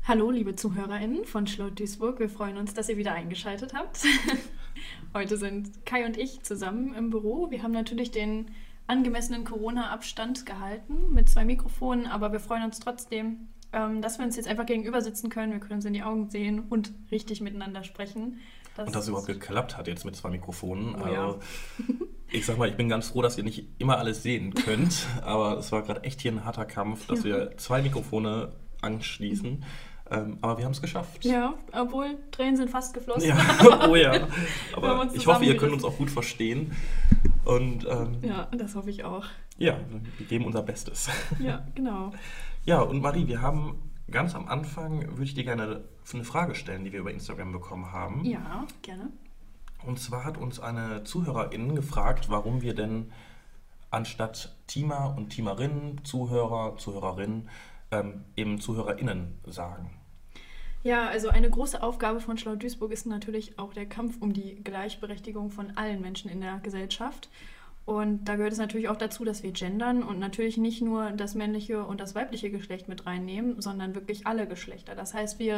Hallo, liebe ZuhörerInnen von Schlau Duisburg. Wir freuen uns, dass ihr wieder eingeschaltet habt. Heute sind Kai und ich zusammen im Büro. Wir haben natürlich den angemessenen Corona-Abstand gehalten mit 2 Mikrofonen, aber wir freuen uns trotzdem, dass wir uns jetzt einfach gegenüber sitzen können. Wir können uns in die Augen sehen und richtig miteinander sprechen. Und dass es überhaupt geklappt hat jetzt mit 2 Mikrofonen. Oh, also, ja. Ich sag mal, ich bin ganz froh, dass ihr nicht immer alles sehen könnt, aber es war gerade echt hier ein harter Kampf, dass wir 2 Mikrofone anschließen. Aber wir haben es geschafft. Ja, obwohl Tränen sind fast geflossen. Ja, oh ja. Wir haben Aber uns ich hoffe, ihr könnt zusammengerissen. uns auch gut verstehen. Und Ja, das hoffe ich auch. ja, wir geben unser Bestes. Ja, genau. Ja, und Marie, wir haben ganz am Anfang, würde ich dir gerne eine Frage stellen, die wir über Instagram bekommen haben. Ja, gerne. Und zwar hat uns eine Zuhörerin gefragt, warum wir denn anstatt Teamer und Teamerinnen, Zuhörer, Zuhörerinnen, eben ZuhörerInnen sagen. Ja, also eine große Aufgabe von Schlau Duisburg ist natürlich auch der Kampf um die Gleichberechtigung von allen Menschen in der Gesellschaft. Und da gehört es natürlich auch dazu, dass wir gendern und natürlich nicht nur das männliche und das weibliche Geschlecht mit reinnehmen, sondern wirklich alle Geschlechter. Das heißt, wir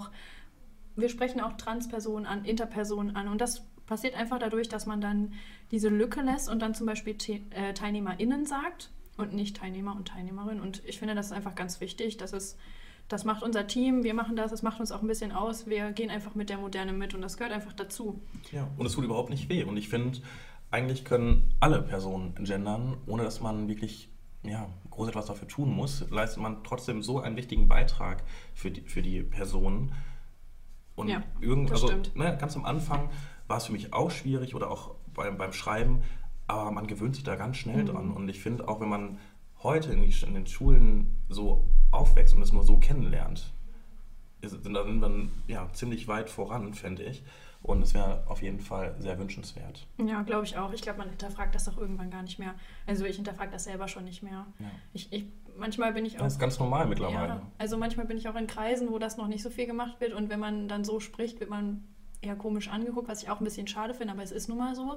sprechen auch Transpersonen an, Interpersonen an, und das passiert einfach dadurch, dass man dann diese Lücke lässt und dann zum Beispiel TeilnehmerInnen sagt und nicht Teilnehmer und Teilnehmerinnen. Und ich finde, das ist einfach ganz wichtig. Das macht unser Team, wir machen das macht uns auch ein bisschen aus. Wir gehen einfach mit der Moderne mit und das gehört einfach dazu. Ja, und es tut überhaupt nicht weh. Und ich finde, eigentlich können alle Personen gendern, ohne dass man wirklich groß etwas dafür tun muss, leistet man trotzdem so einen wichtigen Beitrag für die Personen. Und Ja, das stimmt. Ganz am Anfang war es für mich auch schwierig oder auch beim Schreiben, aber man gewöhnt sich da ganz schnell dran. Und ich finde, auch wenn man heute in den Schulen so aufwächst und es nur so kennenlernt, da sind wir ziemlich weit voran, finde ich. Und es wäre auf jeden Fall sehr wünschenswert. Ja, glaube ich auch. Ich glaube, man hinterfragt das auch irgendwann gar nicht mehr. Also ich hinterfrage das selber schon nicht mehr. Ja. Manchmal bin ich auch... Das ist ganz normal mittlerweile. Ja, also manchmal bin ich auch in Kreisen, wo das noch nicht so viel gemacht wird, und wenn man dann so spricht, wird man eher komisch angeguckt, was ich auch ein bisschen schade finde, aber es ist nun mal so.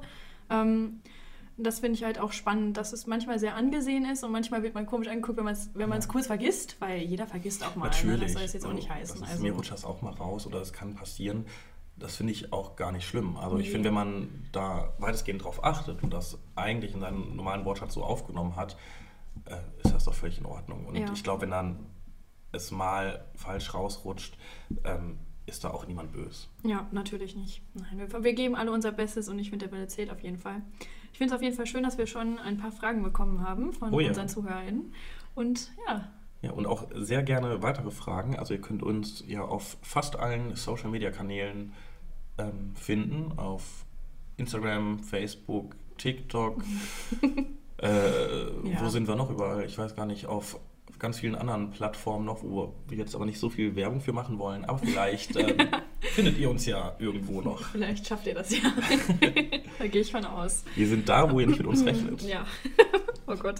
Das finde ich halt auch spannend, dass es manchmal sehr angesehen ist und manchmal wird man komisch angeguckt, wenn man es kurz vergisst, weil jeder vergisst auch mal. Natürlich. Ne? Das soll es jetzt auch nicht heißen. Mir rutscht das auch mal raus oder es kann passieren. Das finde ich auch gar nicht schlimm. Also ich Nee. finde, wenn man da weitestgehend drauf achtet und das eigentlich in seinem normalen Wortschatz so aufgenommen hat, ist das doch völlig in Ordnung. Und Ja. ich glaube, wenn dann es mal falsch rausrutscht, ist da auch niemand böse. Ja, natürlich nicht. Nein, wir geben alle unser Bestes und ich finde, der Wille zählt auf jeden Fall. Ich finde es auf jeden Fall schön, dass wir schon ein paar Fragen bekommen haben von unseren ZuhörerInnen. Und ja. Ja, und auch sehr gerne weitere Fragen. Also ihr könnt uns ja auf fast allen Social-Media-Kanälen finden. Auf Instagram, Facebook, TikTok. Wo sind wir noch überall? Ich weiß gar nicht. Auf ganz vielen anderen Plattformen noch, wo wir jetzt aber nicht so viel Werbung für machen wollen. Aber vielleicht findet ihr uns ja irgendwo noch. Vielleicht schafft ihr das ja. Da gehe ich von aus. Wir sind da, wo ihr nicht mit uns rechnet. Ja. Oh Gott.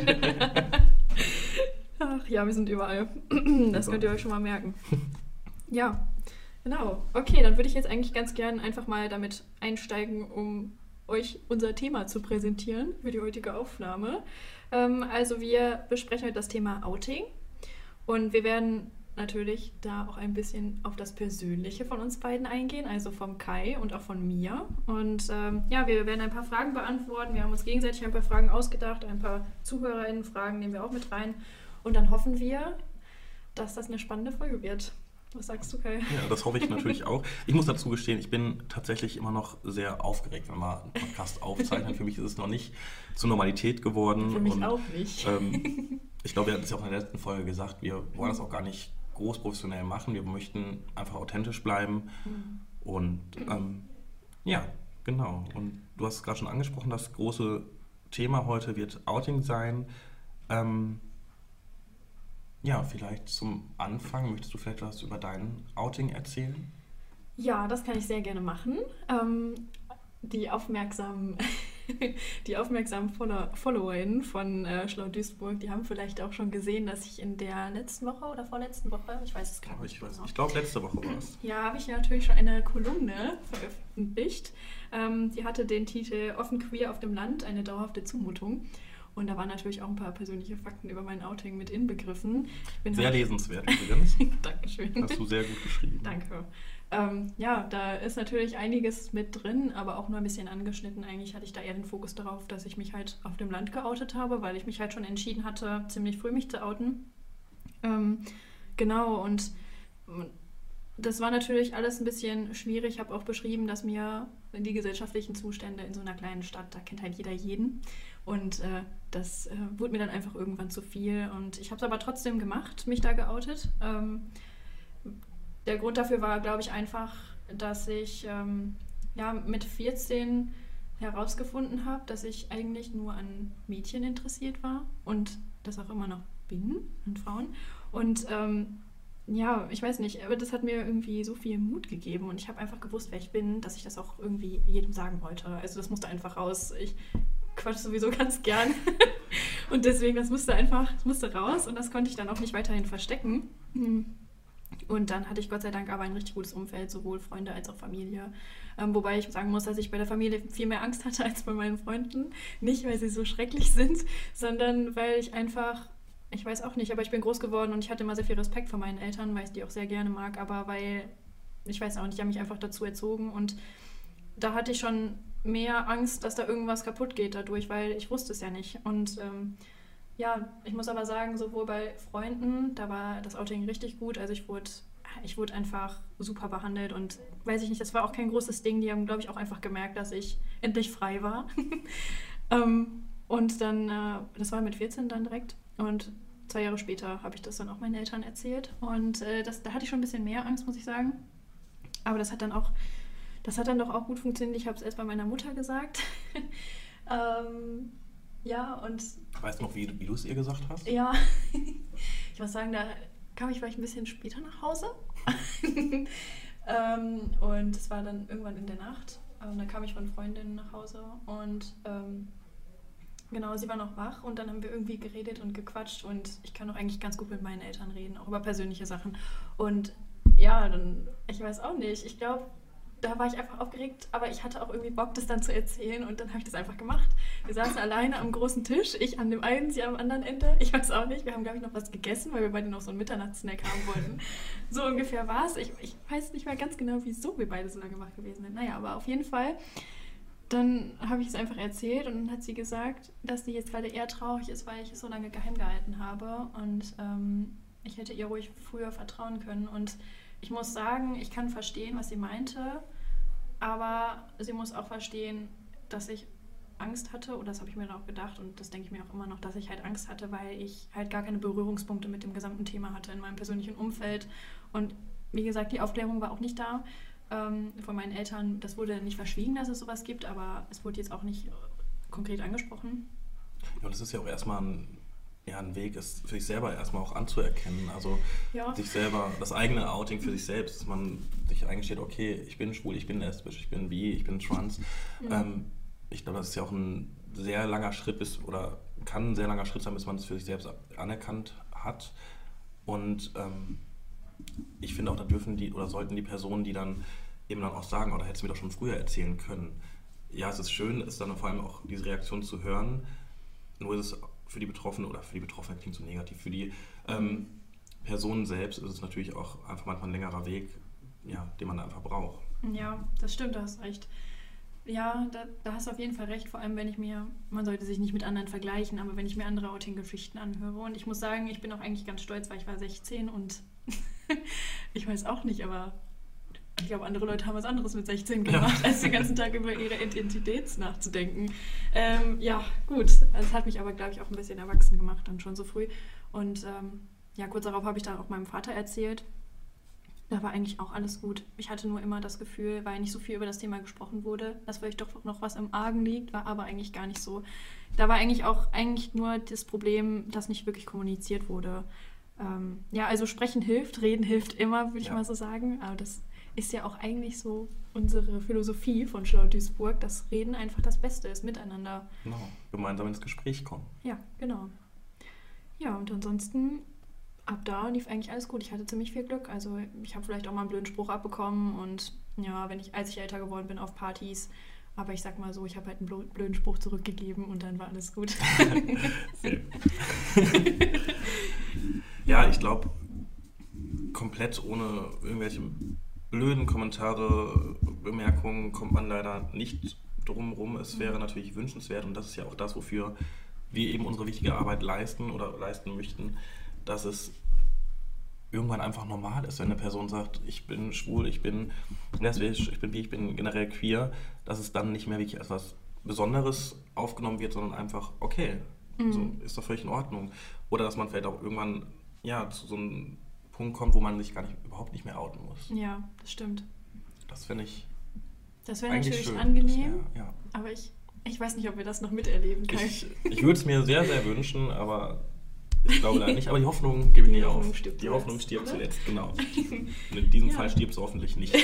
Ach ja, wir sind überall. Das könnt ihr euch schon mal merken. Ja, genau. Okay, dann würde ich jetzt eigentlich ganz gern einfach mal damit einsteigen, um euch unser Thema zu präsentieren für die heutige Aufnahme. Also wir besprechen heute das Thema Outing und wir werden natürlich da auch ein bisschen auf das Persönliche von uns beiden eingehen, also vom Kai und auch von mir. Und wir werden ein paar Fragen beantworten. Wir haben uns gegenseitig ein paar Fragen ausgedacht, ein paar ZuhörerInnen-Fragen nehmen wir auch mit rein. Und dann hoffen wir, dass das eine spannende Folge wird. Was sagst du, Kai? Ja, das hoffe ich natürlich auch. Ich muss dazu gestehen, ich bin tatsächlich immer noch sehr aufgeregt, wenn wir einen Podcast aufzeichnen. Für mich ist es noch nicht zur Normalität geworden. Für mich auch nicht. Ich glaube, wir hatten es ja auch in der letzten Folge gesagt, wir wollen das auch gar nicht groß professionell machen. Wir möchten einfach authentisch bleiben. Und genau. Und du hast es gerade schon angesprochen, das große Thema heute wird Outing sein. Vielleicht zum Anfang, möchtest du vielleicht was über dein Outing erzählen? Ja, das kann ich sehr gerne machen. Die aufmerksamen FollowerInnen von Schlau Duisburg, die haben vielleicht auch schon gesehen, dass ich in der letzten Woche oder vorletzten Woche, ich weiß es gar nicht genau. Ich glaube, letzte Woche war es. Ja, habe ich natürlich schon eine Kolumne veröffentlicht. Die hatte den Titel Offen queer auf dem Land, eine dauerhafte Zumutung. Und da waren natürlich auch ein paar persönliche Fakten über mein Outing mit inbegriffen. Sehr lesenswert übrigens. Dankeschön. Hast du sehr gut geschrieben. Danke. Ja, da ist natürlich einiges mit drin, aber auch nur ein bisschen angeschnitten. Eigentlich hatte ich da eher den Fokus darauf, dass ich mich halt auf dem Land geoutet habe, weil ich mich halt schon entschieden hatte, ziemlich früh mich zu outen. Genau, und das war natürlich alles ein bisschen schwierig. Ich habe auch beschrieben, dass mir die gesellschaftlichen Zustände in so einer kleinen Stadt, da kennt halt jeder jeden. Und das wurde mir dann einfach irgendwann zu viel. Und ich habe es aber trotzdem gemacht, mich da geoutet. Der Grund dafür war, glaube ich, einfach, dass ich mit 14 herausgefunden habe, dass ich eigentlich nur an Mädchen interessiert war und das auch immer noch bin, an Frauen. Und ich weiß nicht, aber das hat mir irgendwie so viel Mut gegeben und ich habe einfach gewusst, wer ich bin, dass ich das auch irgendwie jedem sagen wollte. Also das musste einfach raus. Ich quatsch sowieso ganz gern und deswegen, das musste raus und das konnte ich dann auch nicht weiterhin verstecken. Und dann hatte ich Gott sei Dank aber ein richtig gutes Umfeld, sowohl Freunde als auch Familie. Wobei ich sagen muss, dass ich bei der Familie viel mehr Angst hatte als bei meinen Freunden. Nicht, weil sie so schrecklich sind, sondern weil ich einfach, ich weiß auch nicht, aber ich bin groß geworden und ich hatte immer sehr viel Respekt vor meinen Eltern, weil ich die auch sehr gerne mag, aber weil, ich weiß auch nicht, die haben mich einfach dazu erzogen und da hatte ich schon mehr Angst, dass da irgendwas kaputt geht dadurch, weil ich wusste es ja nicht. Und ich muss aber sagen, sowohl bei Freunden, da war das Outing richtig gut, also ich wurde einfach super behandelt und weiß ich nicht, das war auch kein großes Ding, die haben, glaube ich, auch einfach gemerkt, dass ich endlich frei war. Und dann, das war mit 14 dann direkt und 2 Jahre später habe ich das dann auch meinen Eltern erzählt und da hatte ich schon ein bisschen mehr Angst, muss ich sagen, aber das hat dann doch auch gut funktioniert. Ich habe es erst bei meiner Mutter gesagt. Und... Weißt du noch, wie du es ihr gesagt hast? Ja, ich muss sagen, da kam ich vielleicht ein bisschen später nach Hause. Und es war dann irgendwann in der Nacht. Da kam ich von Freundinnen nach Hause und genau, sie war noch wach und dann haben wir irgendwie geredet und gequatscht und ich kann auch eigentlich ganz gut mit meinen Eltern reden, auch über persönliche Sachen. Und ja, dann, ich weiß auch nicht, ich glaube, da war ich einfach aufgeregt, aber ich hatte auch irgendwie Bock, das dann zu erzählen und dann habe ich das einfach gemacht. Wir saßen alleine am großen Tisch, ich an dem einen, sie am anderen Ende. Ich weiß auch nicht, wir haben, glaube ich, noch was gegessen, weil wir beide noch so einen Mitternachtssnack haben wollten. So ungefähr war es. Ich weiß nicht mehr ganz genau, wieso wir beide so lange wach gewesen sind. Naja, aber auf jeden Fall, dann habe ich es einfach erzählt und dann hat sie gesagt, dass sie jetzt gerade eher traurig ist, weil ich es so lange geheim gehalten habe und ich hätte ihr ruhig früher vertrauen können und ich muss sagen, ich kann verstehen, was sie meinte, aber sie muss auch verstehen, dass ich Angst hatte, oder das habe ich mir dann auch gedacht und das denke ich mir auch immer noch, dass ich halt Angst hatte, weil ich halt gar keine Berührungspunkte mit dem gesamten Thema hatte in meinem persönlichen Umfeld und wie gesagt, die Aufklärung war auch nicht da von meinen Eltern. Das wurde nicht verschwiegen, dass es sowas gibt, aber es wurde jetzt auch nicht konkret angesprochen. Ja, und das ist ja auch erstmal ein Weg ist, für sich selber erstmal auch anzuerkennen. Also sich selber, das eigene Outing für sich selbst, dass man sich eingesteht, okay, ich bin schwul, ich bin lesbisch, ich bin bi, ich bin trans. Ich glaube, das ist ja auch ein sehr langer Schritt oder kann ein sehr langer Schritt sein, bis man das für sich selbst anerkannt hat. Und ich finde auch, da dürfen sollten die Personen, die dann eben dann auch sagen, oder hättest du mir doch schon früher erzählen können. Ja, es ist schön, es dann vor allem auch diese Reaktion zu hören. Nur ist es für die Betroffene klingt so negativ, für die Personen selbst ist es natürlich auch einfach manchmal ein längerer Weg, den man einfach braucht. Ja, das stimmt, da hast recht. Ja, da hast du auf jeden Fall recht, vor allem man sollte sich nicht mit anderen vergleichen, aber wenn ich mir andere Outing-Geschichten anhöre und ich muss sagen, ich bin auch eigentlich ganz stolz, weil ich war 16 und ich weiß auch nicht, aber ich glaube, andere Leute haben was anderes mit 16 gemacht, als den ganzen Tag über ihre Identität nachzudenken. Gut. Also es hat mich aber, glaube ich, auch ein bisschen erwachsen gemacht, dann schon so früh. Und kurz darauf habe ich dann auch meinem Vater erzählt. Da war eigentlich auch alles gut. Ich hatte nur immer das Gefühl, weil nicht so viel über das Thema gesprochen wurde, dass vielleicht doch noch was im Argen liegt, war aber eigentlich gar nicht so. Da war eigentlich nur das Problem, dass nicht wirklich kommuniziert wurde. Also sprechen hilft, reden hilft immer, würde ich mal so sagen. Aber das ist ja auch eigentlich so unsere Philosophie von Schlau Duisburg, dass Reden einfach das Beste ist, miteinander. Genau, gemeinsam ins Gespräch kommen. Ja, genau. Ja, und ansonsten, ab da lief eigentlich alles gut. Ich hatte ziemlich viel Glück. Also ich habe vielleicht auch mal einen blöden Spruch abbekommen und als ich älter geworden bin auf Partys, Aber ich sag mal so, ich habe halt einen blöden Spruch zurückgegeben und dann war alles gut. Ja, ich glaube, komplett ohne irgendwelche blöden Kommentare, Bemerkungen kommt man leider nicht drum rum. Es wäre natürlich wünschenswert, und das ist ja auch das, wofür wir eben unsere wichtige Arbeit leisten oder leisten möchten, dass es irgendwann einfach normal ist, wenn eine Person sagt, ich bin schwul, ich bin lesbisch, ich bin generell queer, dass es dann nicht mehr wirklich als was Besonderes aufgenommen wird, sondern einfach, okay, so ist doch völlig in Ordnung. Oder dass man vielleicht auch irgendwann zu so einem Punkt kommt, wo man sich überhaupt nicht mehr outen muss. Ja, das stimmt. Das finde ich Das wäre eigentlich natürlich schön. angenehm, Ja. aber ich weiß nicht, ob wir das noch miterleben können. Ich würde es mir sehr, sehr wünschen, aber ich glaube leider nicht. Aber die Hoffnung gebe ich nie auf. Die Hoffnung stirbt zuletzt, genau. Und in diesem Fall stirbt sie hoffentlich nicht.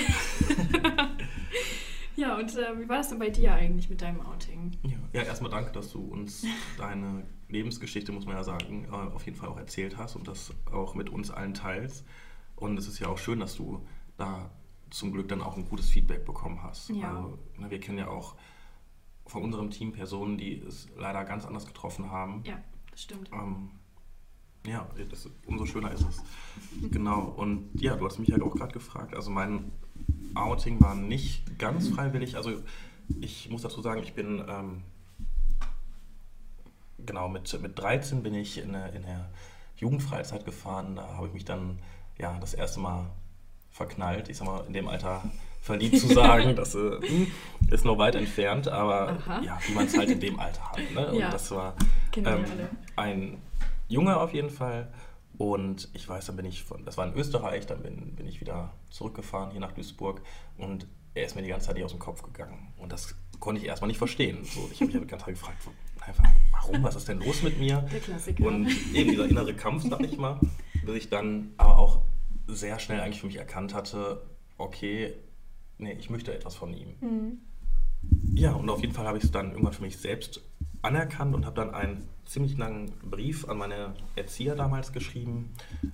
Ja, und wie war das denn bei dir eigentlich mit deinem Outing? Ja, erstmal danke, dass du uns deine Lebensgeschichte, muss man ja sagen, auf jeden Fall auch erzählt hast und das auch mit uns allen teilst. Und es ist ja auch schön, dass du da zum Glück dann auch ein gutes Feedback bekommen hast. Ja. Also, wir kennen ja auch von unserem Team Personen, die es leider ganz anders getroffen haben. Ja, das stimmt. Umso schöner ist es. Genau. Und ja, du hast mich ja auch gerade gefragt. Also mein Outing war nicht ganz freiwillig. Also ich muss dazu sagen, ich bin mit 13 bin ich in der Jugendfreizeit gefahren. Da habe ich mich dann das erste Mal verknallt. Ich sag mal, in dem Alter verliebt zu sagen, das ist noch weit entfernt, aber wie man es halt in dem Alter hat. Ne? Und das war ein Junge auf jeden Fall. Und ich weiß, das war in Österreich, dann bin ich wieder zurückgefahren hier nach Duisburg und er ist mir die ganze Zeit nicht aus dem Kopf gegangen. Und das konnte ich erstmal nicht verstehen. So, ich habe mich die ganze Zeit gefragt, warum, was ist denn los mit mir? Der Klassiker. Und eben dieser innere Kampf, sag ich mal, bis ich dann aber auch sehr schnell eigentlich für mich erkannt hatte, okay, nee, ich möchte etwas von ihm. Mhm. Ja, und auf jeden Fall habe ich es dann irgendwann für mich selbst anerkannt und habe dann einen ziemlich langen Brief an meine Erzieher damals geschrieben.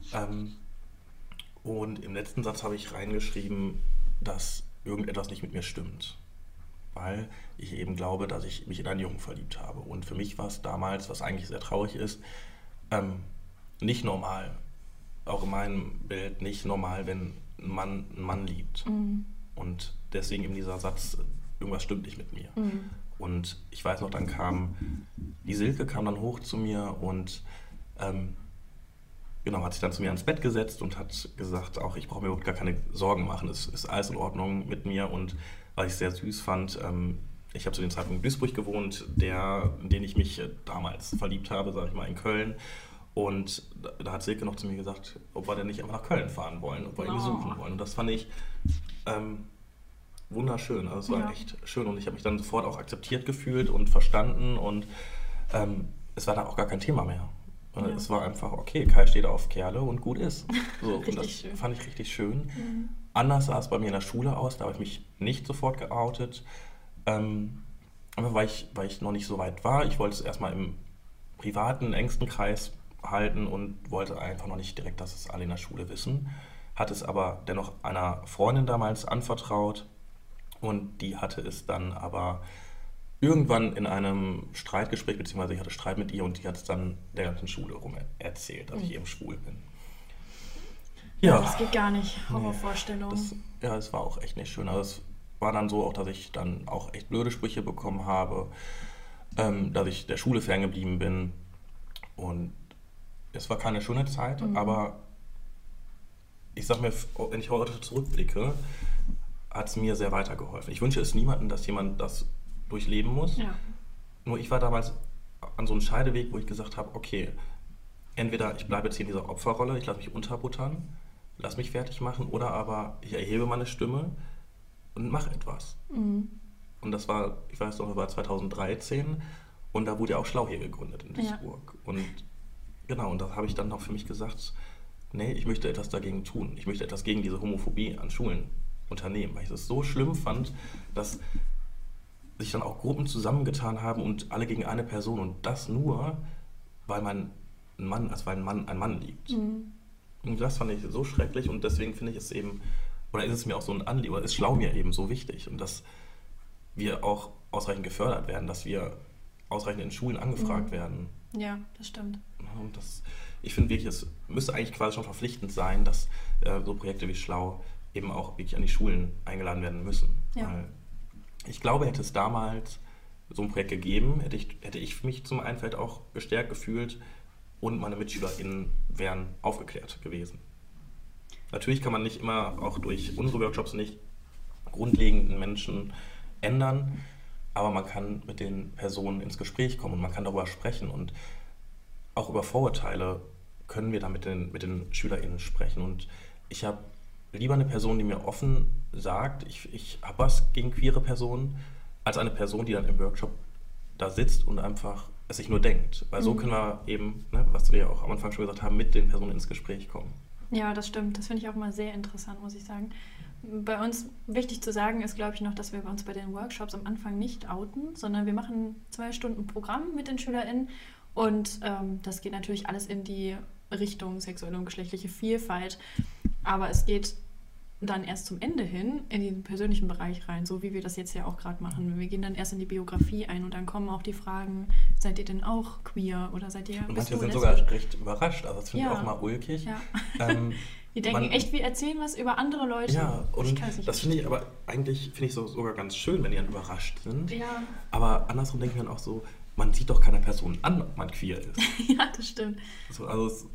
Und im letzten Satz habe ich reingeschrieben, dass irgendetwas nicht mit mir stimmt. Weil ich eben glaube, dass ich mich in einen Jungen verliebt habe. Und für mich war es damals, was eigentlich sehr traurig ist, nicht normal. Auch in meinem Bild nicht normal, wenn ein Mann einen Mann liebt. Mhm. Und deswegen eben dieser Satz, irgendwas stimmt nicht mit mir. Mhm. Und ich weiß noch, dann die Silke kam dann hoch zu mir und hat sich dann zu mir ans Bett gesetzt und hat gesagt, auch ich brauche mir überhaupt gar keine Sorgen machen, es ist alles in Ordnung mit mir. Und was ich sehr süß fand, ich habe zu dem Zeitpunkt in Duisburg gewohnt, in den ich mich damals verliebt habe, sage ich mal, in Köln. Und da hat Silke noch zu mir gesagt, ob wir denn nicht einfach nach Köln fahren wollen, ob wir ihn besuchen wollen. Und das fand ich wunderschön. Also es war echt schön und ich habe mich dann sofort auch akzeptiert gefühlt und verstanden und es war dann auch gar kein Thema mehr. Es war einfach, okay, Kai steht auf Kerle und gut ist. So, und das schön. Fand ich richtig schön. Mhm. Anders sah es bei mir in der Schule aus, da habe ich mich nicht sofort geoutet. Aber weil ich noch nicht so weit war, ich wollte es erstmal im privaten, engsten Kreis halten und wollte einfach noch nicht direkt, dass es alle in der Schule wissen. Hatte es aber dennoch einer Freundin damals anvertraut und die hatte es dann aber irgendwann in einem Streitgespräch, beziehungsweise ich hatte Streit mit ihr und die hat es dann der ganzen Schule rum erzählt, dass ich eben schwul bin. Ja, das geht gar nicht. Horrorvorstellung. Es war auch echt nicht schön. Also es war dann so auch, dass ich dann auch echt blöde Sprüche bekommen habe, dass ich der Schule ferngeblieben bin und es war keine schöne Zeit, aber ich sag mir, wenn ich heute zurückblicke, hat es mir sehr weitergeholfen. Ich wünsche es niemandem, dass jemand das durchleben muss. Ja. Nur ich war damals an so einem Scheideweg, wo ich gesagt habe, okay, entweder ich bleibe jetzt hier in dieser Opferrolle, ich lasse mich unterbuttern, lass mich fertig machen, oder aber ich erhebe meine Stimme und mache etwas. Mhm. Und das war, ich weiß noch, das war 2013 und da wurde ja auch Schlau hier gegründet in Duisburg. Ja. Und genau, und da habe ich dann auch für mich gesagt, nee, ich möchte etwas dagegen tun. Ich möchte etwas gegen diese Homophobie an Schulen unternehmen, weil ich es so schlimm fand, dass sich dann auch Gruppen zusammengetan haben und alle gegen eine Person und das nur, weil ein Mann einen Mann liebt. Mhm. Und das fand ich so schrecklich und deswegen finde ich es eben, oder ist es mir auch so ein Anliegen, oder ist Schlau mir eben so wichtig und das wir auch ausreichend gefördert werden, dass wir ausreichend in Schulen angefragt werden. Ja, das stimmt. Und ich finde wirklich, es müsste eigentlich quasi schon verpflichtend sein, dass so Projekte wie Schlau eben auch wirklich an die Schulen eingeladen werden müssen. Ja. Weil ich glaube, hätte es damals so ein Projekt gegeben, hätte ich mich zum einen vielleicht auch gestärkt gefühlt und meine MitschülerInnen wären aufgeklärt gewesen. Natürlich kann man nicht immer, auch durch unsere Workshops nicht, grundlegenden Menschen ändern, aber man kann mit den Personen ins Gespräch kommen und man kann darüber sprechen und auch über Vorurteile können wir da mit den SchülerInnen sprechen. Und ich habe lieber eine Person, die mir offen sagt, ich habe was gegen queere Personen, als eine Person, die dann im Workshop da sitzt und einfach es sich nur denkt. Weil so können wir eben, ne, was wir ja auch am Anfang schon gesagt haben, mit den Personen ins Gespräch kommen. Ja, das stimmt. Das finde ich auch mal sehr interessant, muss ich sagen. Bei uns wichtig zu sagen ist, glaube ich, noch, dass wir uns bei den Workshops am Anfang nicht outen, sondern wir machen 2 Stunden Programm mit den SchülerInnen und das geht natürlich alles in die Richtung sexuelle und geschlechtliche Vielfalt, aber es geht dann erst zum Ende hin in den persönlichen Bereich rein, so wie wir das jetzt ja auch gerade machen. Wir gehen dann erst in die Biografie ein und dann kommen auch die Fragen, seid ihr denn auch queer oder seid ihr... Und manche sind sogar recht überrascht, also das finde ich auch mal ulkig. Ja. Die denken echt, wir erzählen was über andere Leute. Ja, und das finde ich aber eigentlich sogar ganz schön, wenn die dann überrascht sind. Ja. Aber andersrum denke ich dann auch so, man sieht doch keiner Person an, ob man queer ist. Ja, das stimmt. Also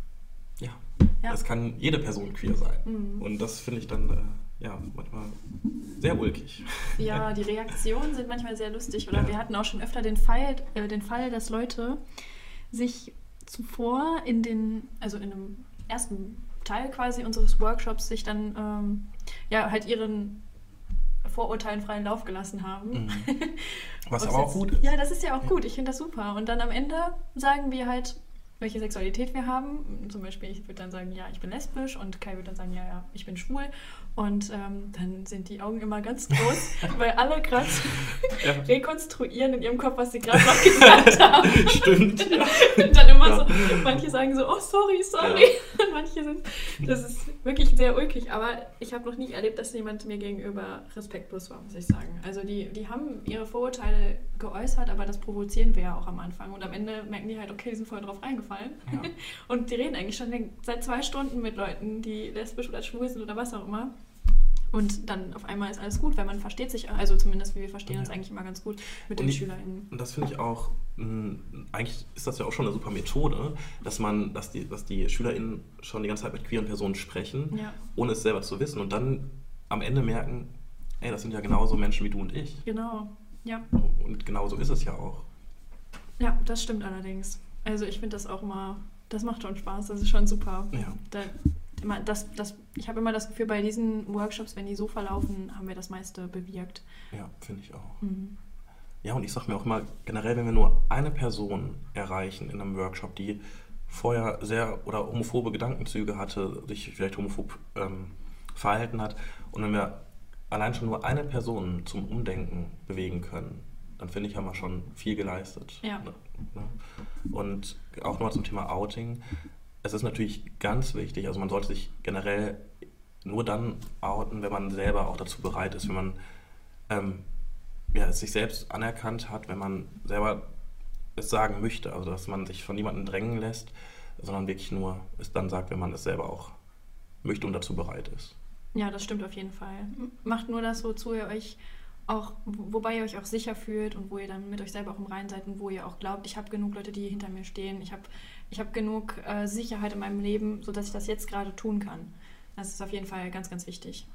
es kann jede Person queer sein. Mhm. Und das finde ich dann manchmal sehr ulkig. Ja, die Reaktionen sind manchmal sehr lustig. Oder wir hatten auch schon öfter den Fall, dass Leute sich zuvor in einem ersten Teil quasi unseres Workshops sich dann halt ihren Vorurteilen freien Lauf gelassen haben. Mhm. Was aber auch gut ist. Ja, das ist ja auch gut. Ich finde das super. Und dann am Ende sagen wir halt, welche Sexualität wir haben. Zum Beispiel, ich würde dann sagen, ja, ich bin lesbisch und Kai würde dann sagen, ja, ich bin schwul. Und dann sind die Augen immer ganz groß, weil alle gerade rekonstruieren in ihrem Kopf, was sie gerade noch gesagt haben. Stimmt, ja. Und dann immer so, manche sagen so, oh, sorry. Ja. Und manche das ist wirklich sehr ulkig. Aber ich habe noch nie erlebt, dass jemand mir gegenüber respektlos war, muss ich sagen. Also die haben ihre Vorurteile geäußert, aber das provozieren wir ja auch am Anfang. Und am Ende merken die halt, okay, die sind voll drauf reingefallen. Ja. Und die reden eigentlich schon seit 2 Stunden mit Leuten, die lesbisch oder schwul sind oder was auch immer. Und dann auf einmal ist alles gut, weil man versteht sich, also zumindest wir verstehen uns eigentlich immer ganz gut mit den SchülerInnen. Und das finde ich auch, eigentlich ist das ja auch schon eine super Methode, dass die SchülerInnen schon die ganze Zeit mit queeren Personen sprechen, ohne es selber zu wissen und dann am Ende merken, ey, das sind ja genauso Menschen wie du und ich. Genau, ja. Und genau so ist es ja auch. Ja, das stimmt allerdings. Also ich finde das auch immer, das macht schon Spaß, das ist schon super. Ja. Ich habe immer das Gefühl, bei diesen Workshops, wenn die so verlaufen, haben wir das meiste bewirkt. Ja, finde ich auch. Mhm. Ja, und ich sage mir auch immer, generell, wenn wir nur eine Person erreichen in einem Workshop, die vorher sehr oder homophobe Gedankenzüge hatte, sich vielleicht homophob verhalten hat, und wenn wir allein schon nur eine Person zum Umdenken bewegen können, dann finde ich, haben wir schon viel geleistet. Ja. Und auch nochmal zum Thema Outing. Es ist natürlich ganz wichtig, also man sollte sich generell nur dann outen, wenn man selber auch dazu bereit ist, wenn man es sich selbst anerkannt hat, wenn man selber es sagen möchte, also dass man sich von niemandem drängen lässt, sondern wirklich nur es dann sagt, wenn man es selber auch möchte und dazu bereit ist. Ja, das stimmt auf jeden Fall. Macht nur das, wozu ihr euch auch, wobei ihr euch auch sicher fühlt und wo ihr dann mit euch selber auch im Reinen seid und wo ihr auch glaubt, ich habe genug Leute, die hinter mir stehen, ich habe genug Sicherheit in meinem Leben, sodass ich das jetzt gerade tun kann. Das ist auf jeden Fall ganz, ganz wichtig.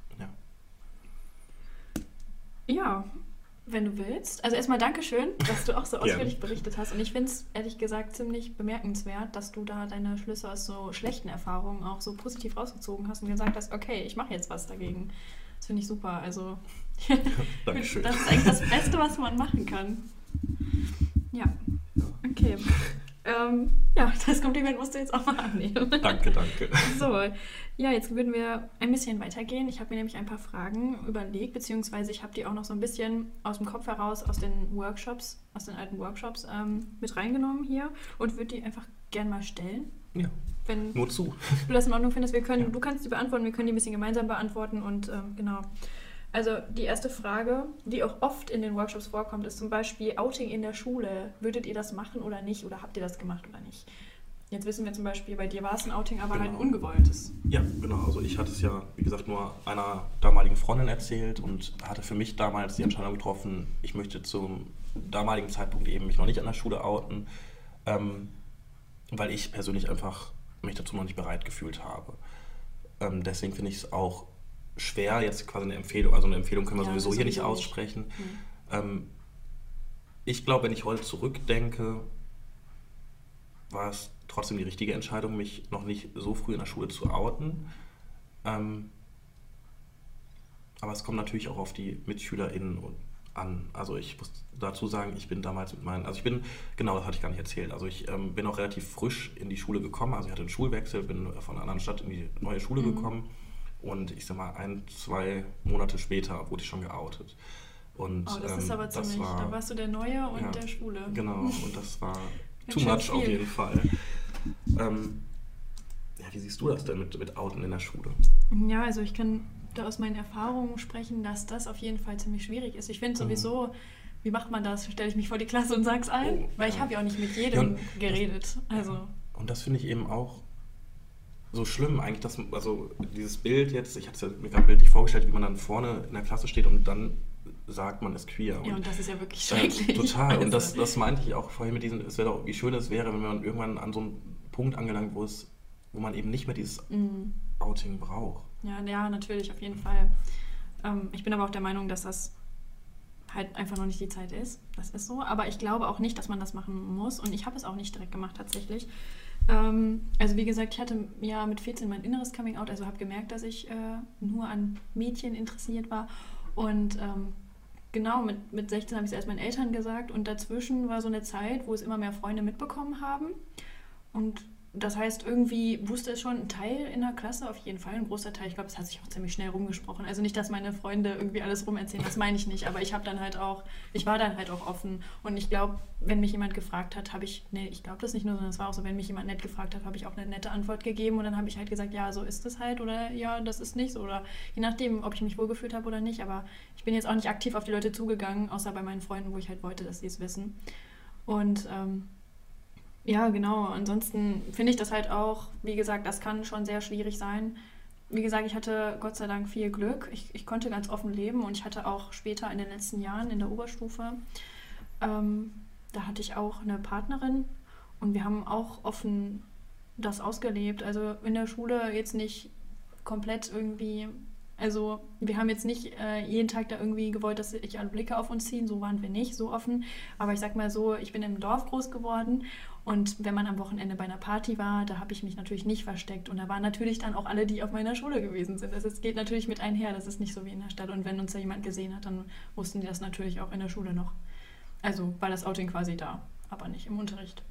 Ja, wenn du willst. Also erstmal Dankeschön, dass du auch so ausführlich berichtet hast. Und ich finde es ehrlich gesagt ziemlich bemerkenswert, dass du da deine Schlüsse aus so schlechten Erfahrungen auch so positiv rausgezogen hast und gesagt hast, okay, ich mache jetzt was dagegen. Das finde ich super. Also Dankeschön. Das ist eigentlich das Beste, was man machen kann. Ja, okay. Das Kompliment musst du jetzt auch mal annehmen. Danke. So, jetzt würden wir ein bisschen weitergehen. Ich habe mir nämlich ein paar Fragen überlegt, beziehungsweise ich habe die auch noch so ein bisschen aus dem Kopf heraus aus den alten Workshops mit reingenommen hier und würde die einfach gerne mal stellen. Ja, wenn nur zu. Du das in Ordnung findest, du kannst die beantworten, wir können die ein bisschen gemeinsam beantworten und genau. Also die erste Frage, die auch oft in den Workshops vorkommt, ist zum Beispiel Outing in der Schule. Würdet ihr das machen oder nicht? Oder habt ihr das gemacht oder nicht? Jetzt wissen wir zum Beispiel, bei dir war es ein Outing, aber halt ein ungewolltes. Ja, genau. Also ich hatte es ja, wie gesagt, nur einer damaligen Freundin erzählt und hatte für mich damals die Entscheidung getroffen, ich möchte zum damaligen Zeitpunkt eben mich noch nicht an der Schule outen, weil ich persönlich einfach mich dazu noch nicht bereit gefühlt habe. Deswegen finde ich es auch schwer, jetzt quasi eine Empfehlung, also eine Empfehlung können wir sowieso hier nicht aussprechen. Ich glaube, wenn ich heute zurückdenke, war es trotzdem die richtige Entscheidung, mich noch nicht so früh in der Schule zu outen. Aber es kommt natürlich auch auf die MitschülerInnen an. Also ich muss dazu sagen, ich bin damals genau, das hatte ich gar nicht erzählt. Also ich bin auch relativ frisch in die Schule gekommen. Also ich hatte einen Schulwechsel, bin von einer anderen Stadt in die neue Schule gekommen. Und ich sag mal, 1-2 Monate später wurde ich schon geoutet. Und, das ist aber ziemlich, da warst du der Neue und der Schwule. Genau, und das war too much auf jeden Fall. Wie siehst du das denn mit Outen in der Schule? Ja, also ich kann da aus meinen Erfahrungen sprechen, dass das auf jeden Fall ziemlich schwierig ist. Ich finde sowieso, wie macht man das? Stelle ich mich vor die Klasse und sag's allen? Weil ich habe ja auch nicht mit jedem geredet. Und das finde ich eben auch so schlimm eigentlich, also dieses Bild jetzt, ich hatte es mir gerade bildlich vorgestellt, wie man dann vorne in der Klasse steht und dann sagt, man ist queer. Und das ist ja wirklich schrecklich. Total. Und das meinte ich auch vorhin mit es wäre doch, wie schön es wäre, wenn man irgendwann an so einen Punkt angelangt, wo man eben nicht mehr dieses Outing braucht. Ja, natürlich, auf jeden Fall. Ich bin aber auch der Meinung, dass das halt einfach noch nicht die Zeit ist. Das ist so. Aber ich glaube auch nicht, dass man das machen muss. Und ich habe es auch nicht direkt gemacht, tatsächlich. Also wie gesagt, ich hatte ja mit 14 mein inneres Coming-out, also habe gemerkt, dass ich nur an Mädchen interessiert war. Und genau, mit 16 habe ich es erst meinen Eltern gesagt. Und dazwischen war so eine Zeit, wo es immer mehr Freunde mitbekommen haben. Und das heißt, irgendwie wusste es schon ein Teil in der Klasse, auf jeden Fall, ein großer Teil. Ich glaube, es hat sich auch ziemlich schnell rumgesprochen. Also nicht, dass meine Freunde irgendwie alles rumerzählen, das meine ich nicht. Aber ich war dann halt auch offen. Und ich glaube, wenn mich jemand gefragt hat, ich glaube das nicht nur, sondern es war auch so, wenn mich jemand nett gefragt hat, habe ich auch eine nette Antwort gegeben. Und dann habe ich halt gesagt, ja, so ist es halt oder ja, das ist nicht so. Oder je nachdem, ob ich mich wohlgefühlt habe oder nicht. Aber ich bin jetzt auch nicht aktiv auf die Leute zugegangen, außer bei meinen Freunden, wo ich halt wollte, dass sie es wissen. Und ja, genau. Ansonsten finde ich das halt auch, wie gesagt, das kann schon sehr schwierig sein. Wie gesagt, ich hatte Gott sei Dank viel Glück. Ich konnte ganz offen leben und ich hatte auch später in den letzten Jahren in der Oberstufe, da hatte ich auch eine Partnerin und wir haben auch offen das ausgelebt. Also in der Schule jetzt nicht komplett irgendwie, also wir haben jetzt nicht jeden Tag da irgendwie gewollt, dass sich alle Blicke auf uns ziehen, so waren wir nicht, so offen. Aber ich sag mal so, ich bin im Dorf groß geworden und wenn man am Wochenende bei einer Party war, da habe ich mich natürlich nicht versteckt. Und da waren natürlich dann auch alle, die auf meiner Schule gewesen sind. Es geht natürlich mit einher, das ist nicht so wie in der Stadt. Und wenn uns da jemand gesehen hat, dann wussten die das natürlich auch in der Schule noch. Also war das Outing quasi da, aber nicht im Unterricht.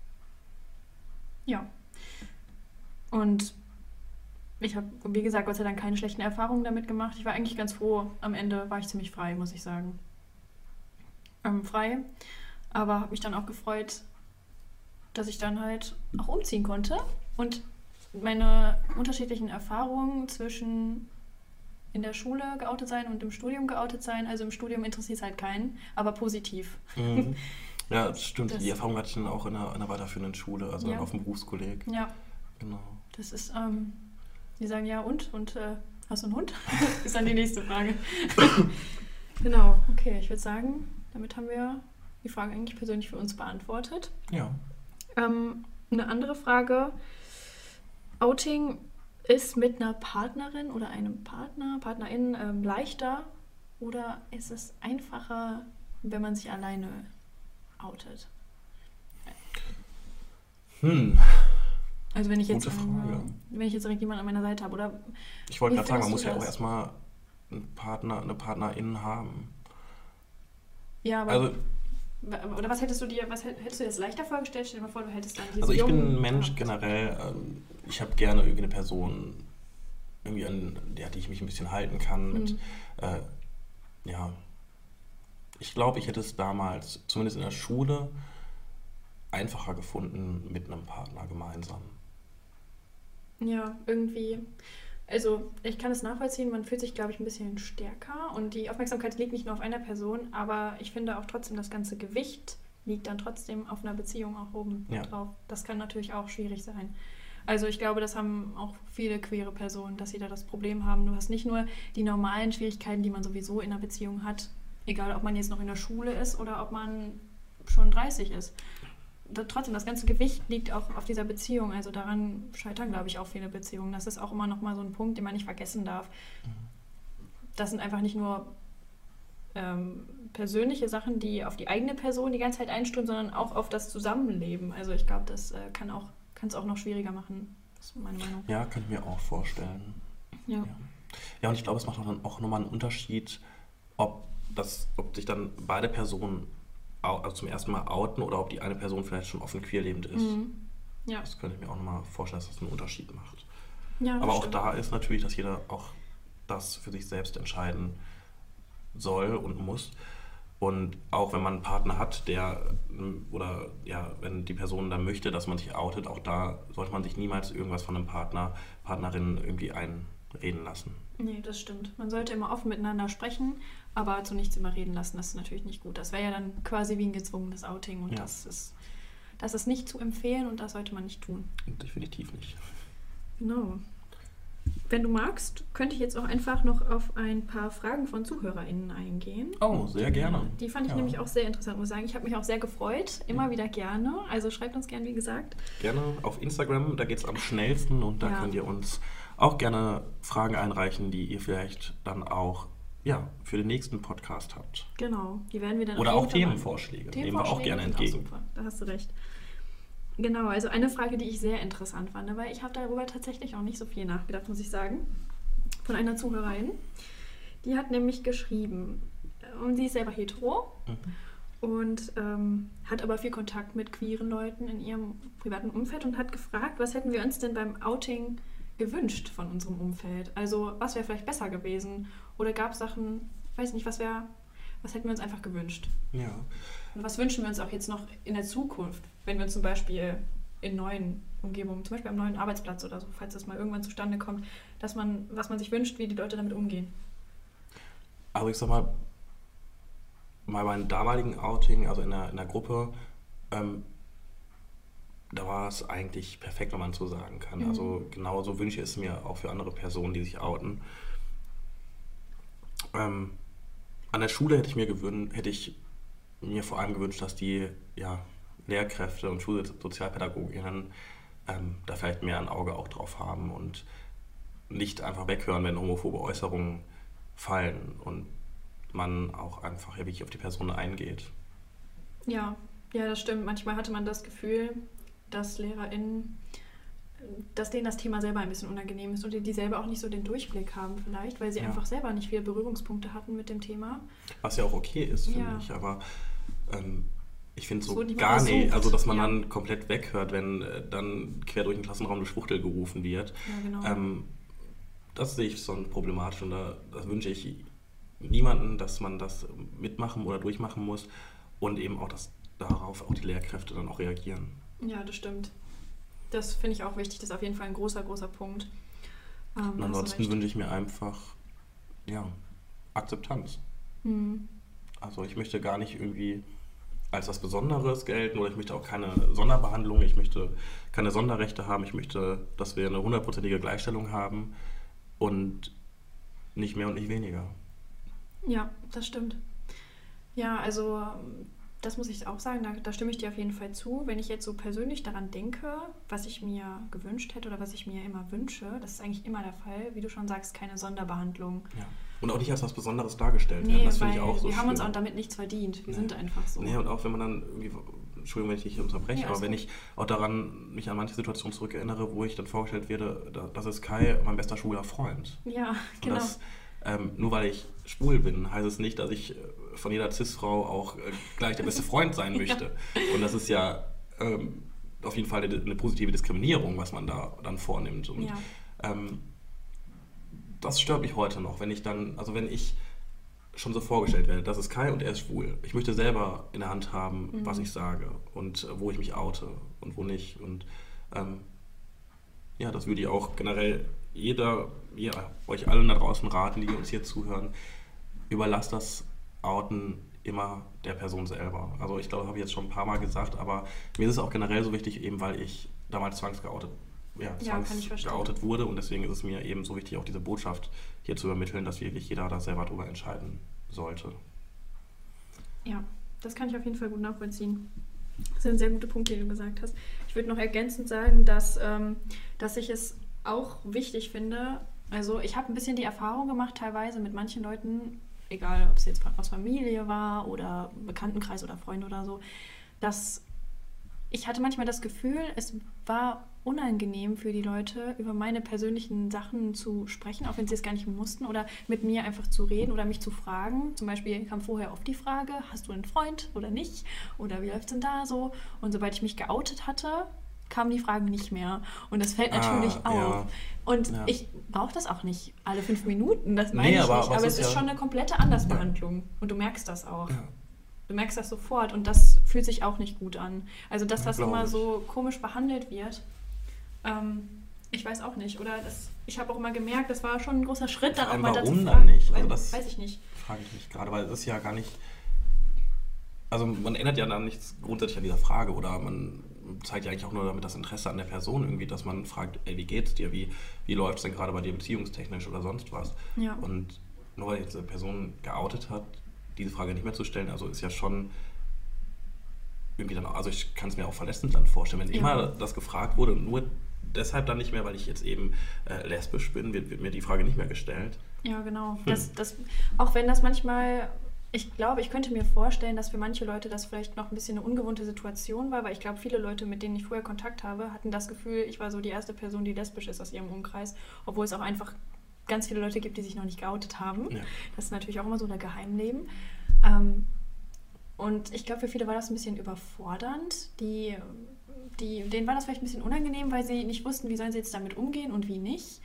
Ja. Und ich habe, wie gesagt, Gott sei Dank keine schlechten Erfahrungen damit gemacht. Ich war eigentlich ganz froh. Am Ende war ich ziemlich frei, muss ich sagen. Frei. Aber habe mich dann auch gefreut, dass ich dann halt auch umziehen konnte. Und meine unterschiedlichen Erfahrungen zwischen in der Schule geoutet sein und im Studium geoutet sein, also im Studium interessiert es halt keinen, aber positiv. Mhm. Ja, das stimmt. Die Erfahrung hatte ich dann auch in einer weiterführenden Schule, also auf dem Berufskolleg. Ja. Genau. Das ist, die sagen ja und hast du einen Hund? Ist dann die nächste Frage. Genau, okay, ich würde sagen, damit haben wir die Frage eigentlich persönlich für uns beantwortet. Ja. Eine andere Frage. Outing ist mit einer Partnerin oder einem Partnerin leichter oder ist es einfacher, wenn man sich alleine outet? Also wenn ich jetzt direkt jemanden an meiner Seite habe, oder? Ich wollte gerade sagen, man muss ja auch erstmal einen Partner, eine Partnerin haben. Ja, aber oder was hättest du dir das leichter vorgestellt? Stell dir mal vor, du hättest dann diese Also ich bin ein Mensch generell, ich habe gerne irgendwie eine Person, irgendwie an die ich mich ein bisschen halten kann. Ich glaube, ich hätte es damals, zumindest in der Schule, einfacher gefunden mit einem Partner gemeinsam. Ja, irgendwie. Also ich kann es nachvollziehen, man fühlt sich, glaube ich, ein bisschen stärker und die Aufmerksamkeit liegt nicht nur auf einer Person, aber ich finde auch trotzdem, das ganze Gewicht liegt dann trotzdem auf einer Beziehung auch oben drauf. Das kann natürlich auch schwierig sein. Also ich glaube, das haben auch viele queere Personen, dass sie da das Problem haben. Du hast nicht nur die normalen Schwierigkeiten, die man sowieso in einer Beziehung hat, egal ob man jetzt noch in der Schule ist oder ob man schon 30 ist. Trotzdem, das ganze Gewicht liegt auch auf dieser Beziehung. Also daran scheitern, glaube ich, auch viele Beziehungen. Das ist auch immer noch mal so ein Punkt, den man nicht vergessen darf. Das sind einfach nicht nur persönliche Sachen, die auf die eigene Person die ganze Zeit einströmen, sondern auch auf das Zusammenleben. Also ich glaube, das kann es auch noch schwieriger machen. Das ist meine Meinung. Ja, kann ich mir auch vorstellen. Ja. Ja, und ich glaube, es macht dann auch nochmal einen Unterschied, ob sich dann beide Personen also zum ersten Mal outen oder ob die eine Person vielleicht schon offen queerlebend ist. Ja. Das könnte ich mir auch nochmal vorstellen, dass das einen Unterschied macht. Ja, aber auch da ist natürlich, dass jeder auch das für sich selbst entscheiden soll und muss. Und auch wenn man einen Partner hat, wenn die Person dann möchte, dass man sich outet, auch da sollte man sich niemals irgendwas von einem Partner, Partnerin irgendwie einreden lassen. Nee, das stimmt. Man sollte immer offen miteinander sprechen, aber zu nichts überreden lassen, das ist natürlich nicht gut. Das wäre ja dann quasi wie ein gezwungenes Outing und das ist nicht zu empfehlen und das sollte man nicht tun. Definitiv nicht. Genau. Wenn du magst, könnte ich jetzt auch einfach noch auf ein paar Fragen von ZuhörerInnen eingehen. Oh, sehr gerne. Die fand ich nämlich auch sehr interessant, muss ich sagen. Ich habe mich auch sehr gefreut, immer wieder gerne. Also schreibt uns gerne, wie gesagt. Gerne auf Instagram, da geht es am schnellsten und da könnt ihr uns auch gerne Fragen einreichen, die ihr vielleicht dann auch für den nächsten Podcast habt. Genau, die werden wir dann oder auch Themenvorschläge, nehmen wir auch gerne entgegen. Auch super. Da hast du recht. Genau, also eine Frage, die ich sehr interessant fand, weil ich habe darüber tatsächlich auch nicht so viel nachgedacht, muss ich sagen, von einer Zuhörerin. Die hat nämlich geschrieben, und sie ist selber hetero und hat aber viel Kontakt mit queeren Leuten in ihrem privaten Umfeld und hat gefragt, was hätten wir uns denn beim Outing gewünscht von unserem Umfeld? Also was wäre vielleicht besser gewesen? Oder gab es Sachen, weiß nicht, was hätten wir uns einfach gewünscht? Ja. Und was wünschen wir uns auch jetzt noch in der Zukunft, wenn wir zum Beispiel in neuen Umgebungen, zum Beispiel am neuen Arbeitsplatz oder so, falls das mal irgendwann zustande kommt, was man sich wünscht, wie die Leute damit umgehen? Also ich sag mal, bei meinem damaligen Outing, also in der Gruppe, da war es eigentlich perfekt, wenn man so sagen kann. Also genauso wünsche ich es mir auch für andere Personen, die sich outen. An der Schule hätte ich mir vor allem gewünscht, dass die Lehrkräfte und Schulsozialpädagoginnen da vielleicht mehr ein Auge auch drauf haben und nicht einfach weghören, wenn homophobe Äußerungen fallen und man auch einfach wirklich auf die Person eingeht. Ja, das stimmt. Manchmal hatte man das Gefühl, dass LehrerInnen, dass denen das Thema selber ein bisschen unangenehm ist und die selber auch nicht so den Durchblick haben vielleicht, weil sie einfach selber nicht viele Berührungspunkte hatten mit dem Thema. Was ja auch okay ist, finde ich, aber ich finde so die gar nicht, also dass man ja. dann komplett weghört, wenn dann quer durch den Klassenraum eine Schwuchtel gerufen wird. Ja, genau. Das sehe ich schon problematisch und da wünsche ich niemanden, dass man das mitmachen oder durchmachen muss und eben auch, dass darauf auch die Lehrkräfte dann auch reagieren. Ja, das stimmt. Das finde ich auch wichtig, das ist auf jeden Fall ein großer, großer Punkt. Und ansonsten wünsche ich mir einfach, Akzeptanz. Also ich möchte gar nicht irgendwie als was Besonderes gelten oder ich möchte auch keine Sonderbehandlung, ich möchte keine Sonderrechte haben, ich möchte, dass wir eine 100%ige Gleichstellung haben und nicht mehr und nicht weniger. Ja, das stimmt. Ja, also das muss ich auch sagen, da stimme ich dir auf jeden Fall zu. Wenn ich jetzt so persönlich daran denke, was ich mir gewünscht hätte oder was ich mir immer wünsche, das ist eigentlich immer der Fall, wie du schon sagst, keine Sonderbehandlung. Ja. Und auch nicht als was Besonderes dargestellt werden, das finde ich auch so schlimm. Wir haben uns auch damit nichts verdient, wir sind einfach so. Nee, und auch wenn man dann irgendwie, Entschuldigung, wenn ich dich hier unterbreche, aber wenn ich auch mich an manche Situationen zurückerinnere, wo ich dann vorgestellt werde, das ist Kai, mein bester schwuler Freund. Ja, genau. Das, nur weil ich schwul bin, heißt es nicht, dass ich von jeder Cis-Frau auch gleich der beste Freund sein möchte. Und das ist ja auf jeden Fall eine positive Diskriminierung, was man da dann vornimmt. Und das stört mich heute noch, wenn ich schon so vorgestellt werde, das ist Kai und er ist schwul. Ich möchte selber in der Hand haben, was ich sage und wo ich mich oute und wo nicht. Und das würde ich auch generell euch allen da draußen raten, die uns hier zuhören, überlasst das Outen immer der Person selber. Also ich glaube, das habe ich jetzt schon ein paar Mal gesagt, aber mir ist es auch generell so wichtig, eben weil ich damals zwangsgeoutet wurde und deswegen ist es mir eben so wichtig, auch diese Botschaft hier zu übermitteln, dass wirklich jeder da selber drüber entscheiden sollte. Ja, das kann ich auf jeden Fall gut nachvollziehen. Das sind sehr gute Punkte, die du gesagt hast. Ich würde noch ergänzend sagen, dass ich es auch wichtig finde, also ich habe ein bisschen die Erfahrung gemacht, teilweise mit manchen Leuten, egal ob es jetzt aus Familie war oder Bekanntenkreis oder Freunde oder so, dass ich hatte manchmal das Gefühl, es war unangenehm für die Leute, über meine persönlichen Sachen zu sprechen, auch wenn sie es gar nicht mussten, oder mit mir einfach zu reden oder mich zu fragen. Zum Beispiel kam vorher oft die Frage, hast du einen Freund oder nicht? Oder wie läuft es denn da so? Und sobald ich mich geoutet hatte, kamen die Fragen nicht mehr. Und das fällt natürlich auf. Ja. Und ich brauche das auch nicht alle 5 Minuten, das meine ich nicht. Aber es ist schon eine komplette Andersbehandlung. Ja. Und du merkst das auch. Ja. Du merkst das sofort und das fühlt sich auch nicht gut an. Also, dass das immer so komisch behandelt wird, ich weiß auch nicht. Oder ich habe auch immer gemerkt, das war schon ein großer Schritt, dann auch mal dazu fragen. Warum dann nicht? Also das weiß ich nicht. Frage ich mich gerade, weil es ist ja gar nicht... Also man ändert ja dann nichts grundsätzlich an dieser Frage oder man zeigt ja eigentlich auch nur damit das Interesse an der Person irgendwie, dass man fragt, ey, wie geht's dir? Wie läuft es denn gerade bei dir beziehungstechnisch oder sonst was? Ja. Und nur weil jetzt eine Person geoutet hat, diese Frage nicht mehr zu stellen, also ist ja schon irgendwie dann, also ich kann es mir auch verletzend dann vorstellen, wenn immer das gefragt wurde und nur deshalb dann nicht mehr, weil ich jetzt eben lesbisch bin, wird mir die Frage nicht mehr gestellt. Ja, genau. Auch wenn das manchmal, ich glaube, ich könnte mir vorstellen, dass für manche Leute das vielleicht noch ein bisschen eine ungewohnte Situation war, weil ich glaube, viele Leute, mit denen ich vorher Kontakt habe, hatten das Gefühl, ich war so die erste Person, die lesbisch ist aus ihrem Umkreis, obwohl es auch einfach ganz viele Leute gibt, die sich noch nicht geoutet haben. Ja. Das ist natürlich auch immer so ein Geheimleben. Und ich glaube, für viele war das ein bisschen überfordernd. Denen war das vielleicht ein bisschen unangenehm, weil sie nicht wussten, wie sollen sie jetzt damit umgehen und wie nicht.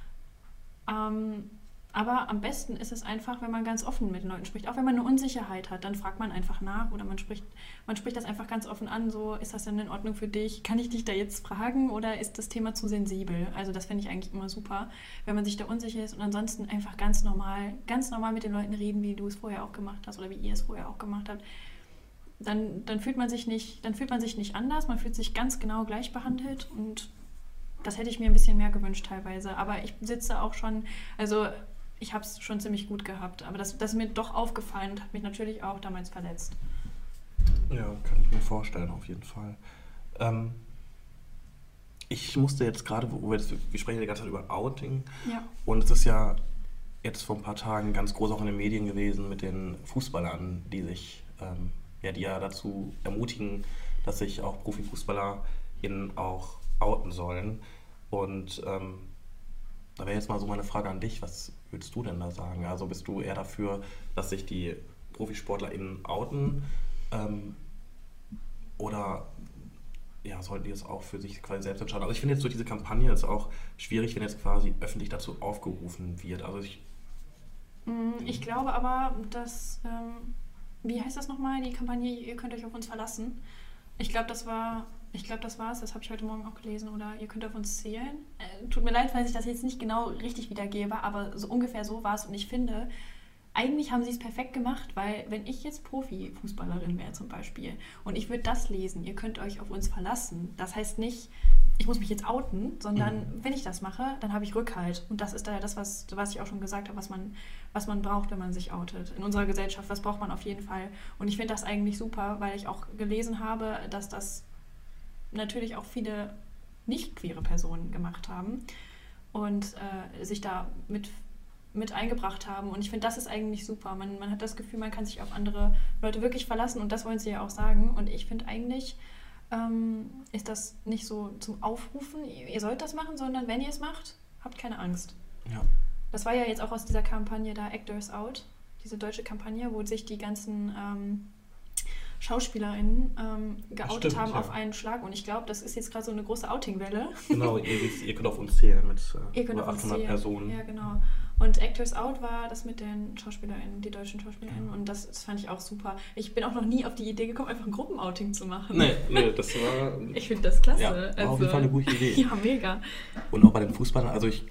Aber am besten ist es einfach, wenn man ganz offen mit den Leuten spricht. Auch wenn man eine Unsicherheit hat, dann fragt man einfach nach oder man spricht das einfach ganz offen an. So, ist das denn in Ordnung für dich? Kann ich dich da jetzt fragen oder ist das Thema zu sensibel? Also das finde ich eigentlich immer super, wenn man sich da unsicher ist und ansonsten einfach ganz normal mit den Leuten reden, wie du es vorher auch gemacht hast oder wie ihr es vorher auch gemacht habt. Dann fühlt man sich nicht anders, man fühlt sich ganz genau gleich behandelt und das hätte ich mir ein bisschen mehr gewünscht teilweise. Aber ich sitze auch schon, also ich habe es schon ziemlich gut gehabt, aber das ist mir doch aufgefallen und hat mich natürlich auch damals verletzt. Ja, kann ich mir vorstellen, auf jeden Fall. Ich musste jetzt gerade, wir sprechen die ganze Zeit über Outing, und es ist ja jetzt vor ein paar Tagen ganz groß auch in den Medien gewesen mit den Fußballern, die sich, die ja dazu ermutigen, dass sich auch ProfifußballerInnen auch outen sollen. Und da wäre jetzt mal so meine Frage an dich, was würdest du denn da sagen? Also bist du eher dafür, dass sich die ProfisportlerInnen outen oder sollten die es auch für sich quasi selbst entscheiden? Also ich finde jetzt durch diese Kampagne ist auch schwierig, wenn jetzt quasi öffentlich dazu aufgerufen wird. Also ich glaube aber, dass, wie heißt das nochmal, die Kampagne, ihr könnt euch auf uns verlassen. Ich glaube, das war es, das habe ich heute Morgen auch gelesen, oder ihr könnt auf uns zählen. Tut mir leid, weil ich das jetzt nicht genau richtig wiedergebe, aber so ungefähr so war es und ich finde, eigentlich haben sie es perfekt gemacht, weil wenn ich jetzt Profifußballerin wäre zum Beispiel und ich würde das lesen, ihr könnt euch auf uns verlassen, das heißt nicht, ich muss mich jetzt outen, sondern wenn ich das mache, dann habe ich Rückhalt und das ist da das, was ich auch schon gesagt habe, was man braucht, wenn man sich outet. In unserer Gesellschaft, was braucht man auf jeden Fall und ich finde das eigentlich super, weil ich auch gelesen habe, dass das natürlich auch viele nicht-queere Personen gemacht haben und sich da mit eingebracht haben. Und ich finde, das ist eigentlich super. Man hat das Gefühl, man kann sich auf andere Leute wirklich verlassen und das wollen sie ja auch sagen. Und ich finde eigentlich, ist das nicht so zum Aufrufen, ihr sollt das machen, sondern wenn ihr es macht, habt keine Angst. Ja. Das war ja jetzt auch aus dieser Kampagne da, Actors Out, diese deutsche Kampagne, wo sich die ganzen SchauspielerInnen geoutet haben auf einen Schlag. Und ich glaube, das ist jetzt gerade so eine große Outing-Welle. Genau, ihr könnt auf uns zählen mit über 800 Personen. Ja, genau. Und Actors Out war das mit den SchauspielerInnen, die deutschen SchauspielerInnen. Und das fand ich auch super. Ich bin auch noch nie auf die Idee gekommen, einfach ein Gruppenouting zu machen. Nee, das war... Ich finde das klasse. Ja, war auf jeden Fall eine gute Idee. Ja, mega. Und auch bei den Fußballern, also ich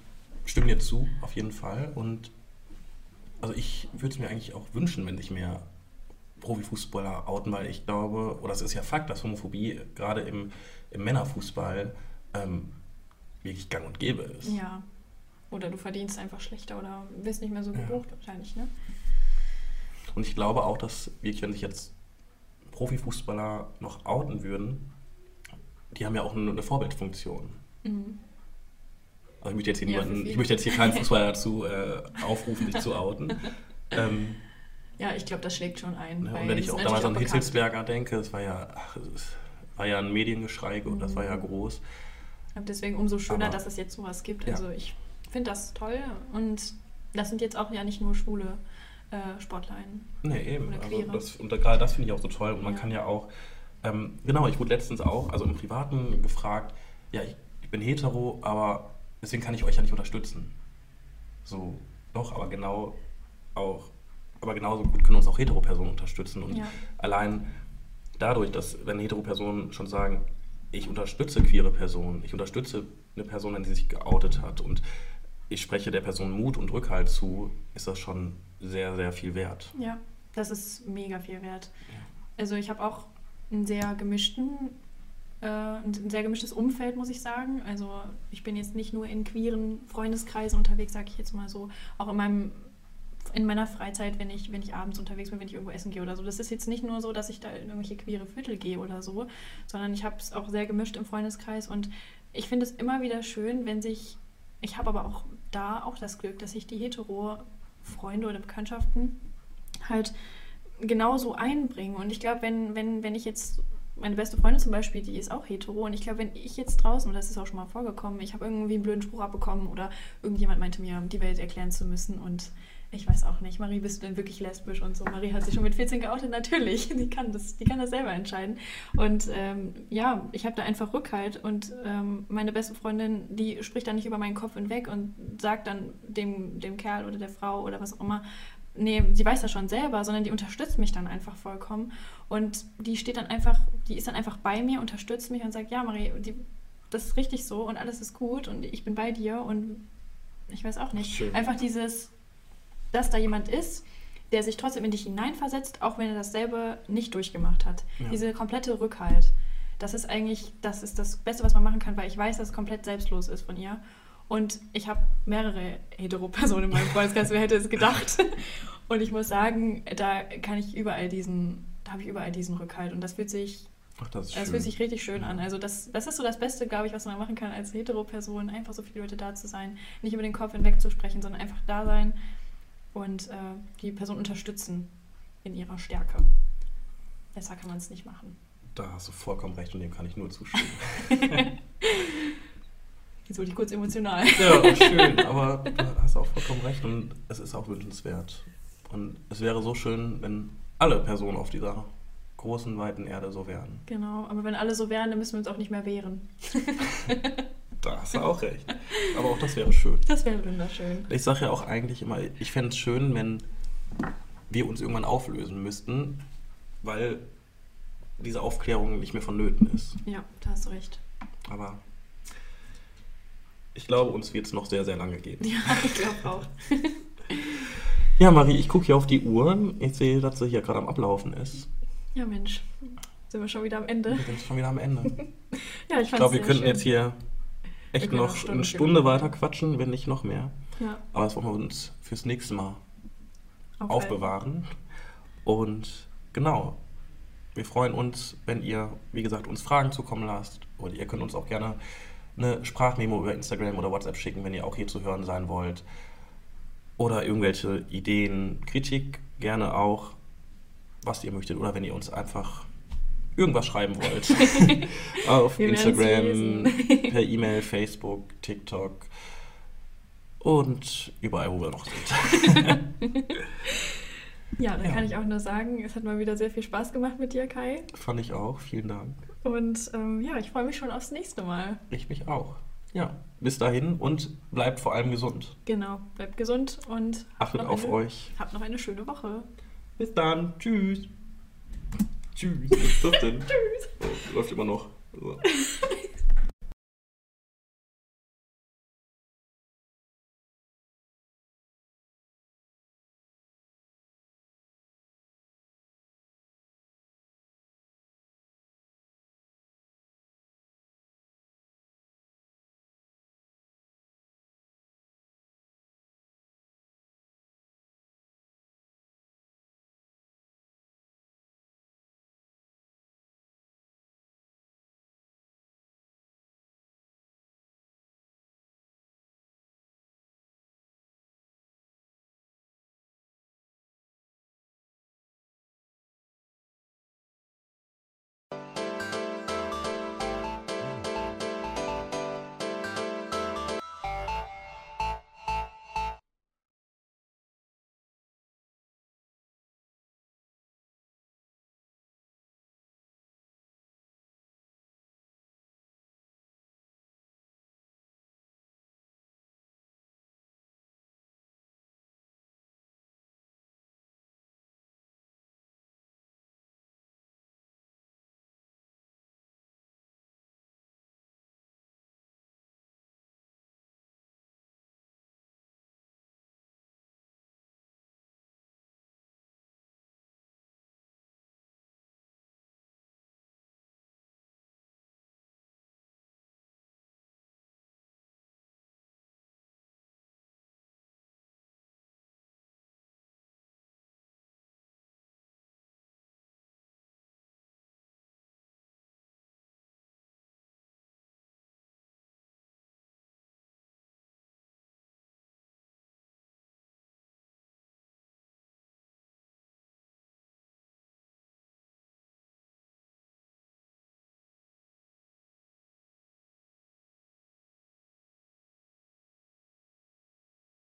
stimme dir zu, auf jeden Fall. Und also ich würde es mir eigentlich auch wünschen, wenn sich mehr Profifußballer outen, weil ich glaube, oder es ist ja Fakt, dass Homophobie gerade im Männerfußball wirklich gang und gäbe ist. Ja. Oder du verdienst einfach schlechter oder wirst nicht mehr so gebucht, wahrscheinlich, ne? Und ich glaube auch, dass wirklich, wenn sich jetzt Profifußballer noch outen würden, die haben ja auch eine Vorbildfunktion. Mhm. Also ich möchte jetzt hier keinen Fußballer dazu aufrufen, sich zu outen. Ja, ich glaube, das schlägt schon ein. Und wenn ich auch damals an Hitzelsberger denke, es war ja ein Mediengeschrei und das war ja groß. Aber deswegen umso schöner, dass es jetzt sowas gibt. Ja. Also ich finde das toll und das sind jetzt auch ja nicht nur schwule SportlerInnen. Nee, eben. Und gerade das finde ich auch so toll. Und man kann ja auch, genau, ich wurde letztens auch, also im Privaten gefragt, ja, ich bin hetero, aber deswegen kann ich euch ja nicht unterstützen. So, doch, aber genauso gut können uns auch Hetero-Personen unterstützen. Und allein dadurch, dass, wenn Hetero-Personen schon sagen, ich unterstütze queere Personen, ich unterstütze eine Person, wenn sie sich geoutet hat und ich spreche der Person Mut und Rückhalt zu, ist das schon sehr, sehr viel wert. Ja, das ist mega viel wert. Ja. Also ich habe auch ein sehr gemischtes Umfeld, muss ich sagen. Also ich bin jetzt nicht nur in queeren Freundeskreisen unterwegs, sage ich jetzt mal so, auch in meiner Freizeit, wenn ich abends unterwegs bin, wenn ich irgendwo essen gehe oder so. Das ist jetzt nicht nur so, dass ich da in irgendwelche queere Viertel gehe oder so, sondern ich habe es auch sehr gemischt im Freundeskreis und ich finde es immer wieder schön, ich habe aber auch da auch das Glück, dass sich die Hetero-Freunde oder Bekanntschaften halt genauso einbringen. Und ich glaube, wenn ich jetzt, meine beste Freundin zum Beispiel, die ist auch hetero und ich glaube, wenn ich jetzt draußen, und das ist auch schon mal vorgekommen, ich habe irgendwie einen blöden Spruch abbekommen oder irgendjemand meinte mir, die Welt erklären zu müssen und ich weiß auch nicht, Marie, bist du denn wirklich lesbisch und so? Marie hat sich schon mit 14 geoutet, natürlich, die kann das selber entscheiden. Und ich habe da einfach Rückhalt und meine beste Freundin, die spricht da nicht über meinen Kopf hinweg und sagt dann dem Kerl oder der Frau oder was auch immer, nee, sie weiß das schon selber, sondern die unterstützt mich dann einfach vollkommen und die ist dann einfach bei mir, unterstützt mich und sagt, ja Marie, das ist richtig so und alles ist gut und ich bin bei dir und ich weiß auch nicht, schön. Einfach dass da jemand ist, der sich trotzdem in dich hineinversetzt, auch wenn er das selber nicht durchgemacht hat. Ja. Diese komplette Rückhalt, das ist das Beste, was man machen kann, weil ich weiß, dass es komplett selbstlos ist von ihr. Und ich habe mehrere Hetero-Personen in meinem Freundeskreis, wer hätte es gedacht. Und ich muss sagen, da habe ich überall diesen Rückhalt. Und das fühlt sich richtig schön an. Also das ist so das Beste, glaube ich, was man machen kann als Hetero-Person, einfach so viele Leute da zu sein, nicht über den Kopf hinweg zu sprechen, sondern einfach da sein und die Person unterstützen in ihrer Stärke. Besser kann man es nicht machen. Da hast du vollkommen recht und dem kann ich nur zustimmen. Jetzt wurde ich kurz emotional. Ja, schön, aber du hast auch vollkommen recht und es ist auch wünschenswert. Und es wäre so schön, wenn alle Personen auf dieser großen, weiten Erde so wären. Genau, aber wenn alle so wären, dann müssen wir uns auch nicht mehr wehren. Da hast du auch recht. Aber auch das wäre schön. Das wäre wunderschön. Ich sage ja auch eigentlich immer, ich fände es schön, wenn wir uns irgendwann auflösen müssten, weil diese Aufklärung nicht mehr vonnöten ist. Ja, da hast du recht. Aber ich glaube, uns wird es noch sehr, sehr lange geben. Ja, ich glaube auch. Ja, Marie, ich gucke hier auf die Uhr. Ich sehe, dass sie hier gerade am Ablaufen ist. Ja, Mensch. Sind wir schon wieder am Ende? Wir sind schon wieder am Ende. Ja, ich glaube, wir könnten jetzt hier echt noch eine Stunde weiter quatschen, wenn nicht noch mehr. Ja. Aber das wollen wir uns fürs nächste Mal aufbewahren. Und genau, wir freuen uns, wenn ihr, wie gesagt, uns Fragen zukommen lasst. Und ihr könnt uns auch gerne eine Sprachmemo über Instagram oder WhatsApp schicken, wenn ihr auch hier zu hören sein wollt. Oder irgendwelche Ideen, Kritik, gerne auch, was ihr möchtet. Oder wenn ihr uns einfach irgendwas schreiben wollt. Auf Instagram, per E-Mail, Facebook, TikTok und überall, wo wir noch sind. Ja, dann kann ich auch nur sagen, es hat mal wieder sehr viel Spaß gemacht mit dir, Kai. Fand ich auch, vielen Dank. Und ich freue mich schon aufs nächste Mal. Ich mich auch. Ja, bis dahin und bleibt vor allem gesund. Genau, bleibt gesund und achtet auf euch. Habt noch eine schöne Woche. Bis dann, tschüss. Tschüss. Was ist das denn? Tschüss. Oh, läuft immer noch. So.